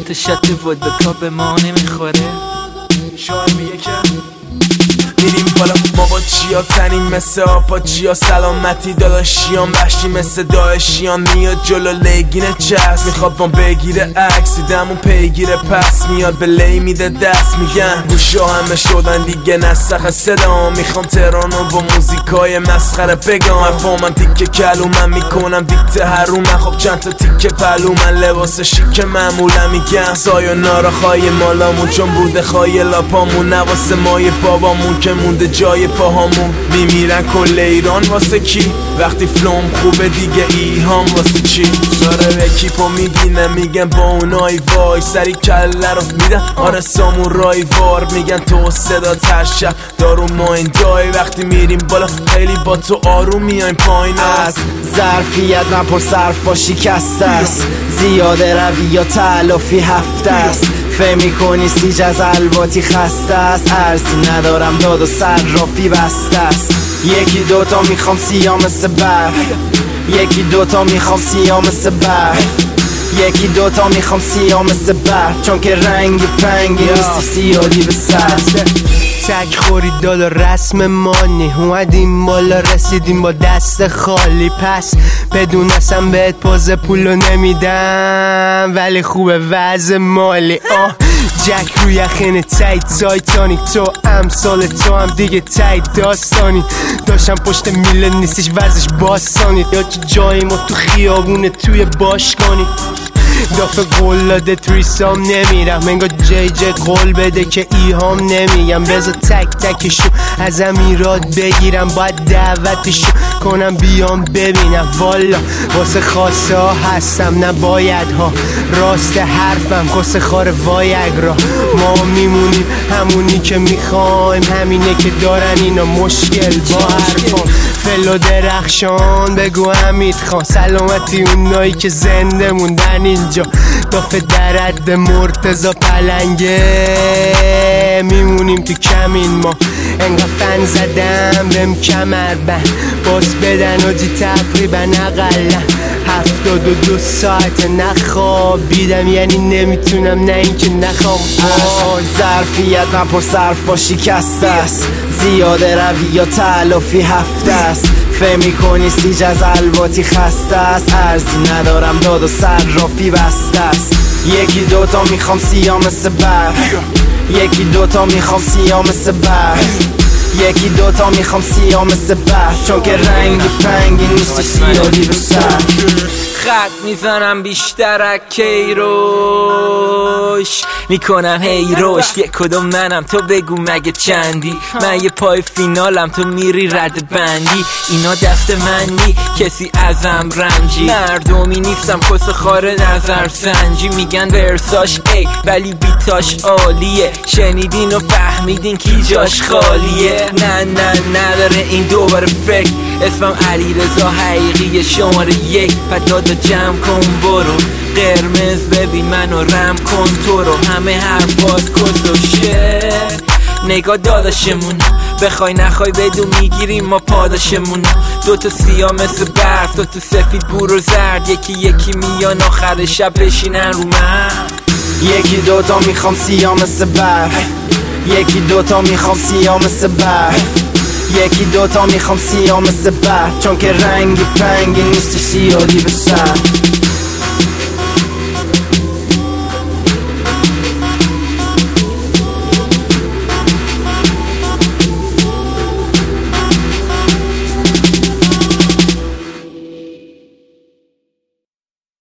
تا شات ودکا به ما نمیخوره. شاید میگه که میریم بالا ما با چیا تنیم مثل آپاچیا، سلامتی داداشیان بشی مثل داعشیان. میاد جلو لگین چست میخواد ما بگیره عکس، دیدمون پیگیره پس میاد به لی میده دست. میگن گوشا همه شدن دیگه نسخ صدا، میخوام ترانو با موزیکای مسخره بگم. افامم تیکه کلومن میکنم دیکته هرومن، خب چند تا تیکه پلومن لباس شیک معمولم. میگم سایونارا خواهی مالامون چون بوده خواهی لاپامون، نواسه مای بابامون که مونده جای پاهامون. میمیرن کل ایران واسه کی؟ وقتی فلوم خوبه دیگه ایهام واسه چی؟ داره به کیپو میبینم میگن با اونای وای سری کله رو میدن آره سامورای وار. میگن تو صدا ترشب دارو ما این جای، وقتی میریم بالا خیلی با تو آروم میایم پایین. از ظرفیت نپر صرفا شکست است، زیاده روی یا تلافی هفته است. فهمی کنی سیج از الواتی خسته است، ارزی ندارم داد و صرافی بسته است. یکی دوتا میخوام سیاه مثل برف، یکی دوتا میخوام سیاه مثل برف، یکی دوتا میخوام سیاه مثل برف، چون که رنگی پنگی نیستی سیادی به سر. تک خورید دالا رسم مانی، اومدیم بالا رسیدیم با دست خالی. پس بدونستم بهت پوز پولو نمیدم ولی خوبه وضع مالی. جک روی خینه تایت تایتانیک، تو امثال تو هم دیگه تایت داستانی. داشتم پشت میله نیستش ورزش باسانی، یا چه جایی ما تو خیابونه توی باشگانی. دافه قول داده تریسام نمیرم، انگار جی قول بده که ایهام نمیگم. بذار تک تکشو از امیرات بگیرم، باید دعوتشو کنم بیام ببینم. والا واسه خاصه ها هستم نباید ها، راست حرفم کسه خار وایگرا. ما میمونیم همونی که میخوایم، همینه که دارن اینا مشکل با حرفان. فلو درخشان بگو حمید خان، سلامتی اونایی که زنده موندن اینجا. دافه درد مرتضا پلنگه، میمونیم تو کمین ما. انقدر فن زدم بهم کمر بند، باز بدن و جی تقریبا اقلم 72 ساعت نخوابیدم، یعنی نمیتونم نه اینکه نخوام. ظرفیت نپر صرفا شکست است، زیاده روی یا تلافی هفته است. فهمی کنی سیج از الواتی خسته است، ارزی ندارم داد و صرافی بسته است. یکی دوتا میخوام سیاه مثل برف، یکی دوتا میخوام سیاه مثل برف، یکی دوتا میخوام سیاه مثل برف، چون که رنگی پنگی نیستی سیادی به سر. خط میزنم بیشتر از کیروش، میکنم هیروش. یک کدوم منم تو بگو مگه چندی؟ من یه پای فینالم تو میری رد بندی. اینا دست منی کسی ازم رنجی، مردمی نیستم کس خار نظر سنجی. میگن ورساش ای ولی بیتاش عالیه، شنیدین و فهمیدین کی جاش خالیه. نه نداره این دوباره فکر، اسمم علیرضا حقیقی شماره 1. پدادا جمع کن برو قرمز ببین منو رم کن تو رو، همه حرفات کس و شه. نگاه داداشمون بخوای نخوای بدون میگیریم ما پاداشمون. دوتا سیاه مثل برف، دوتا سفید بور و زرد، یکی میان آخر شب بشینن رو من. یکی دوتا میخوام سیاه مثل برف، یکی دوتا میخوام سیاه مثل برف، یکی دوتا میخوام سیاه مثل برف، چون که رنگی پنگی نیستی سیادی به سر.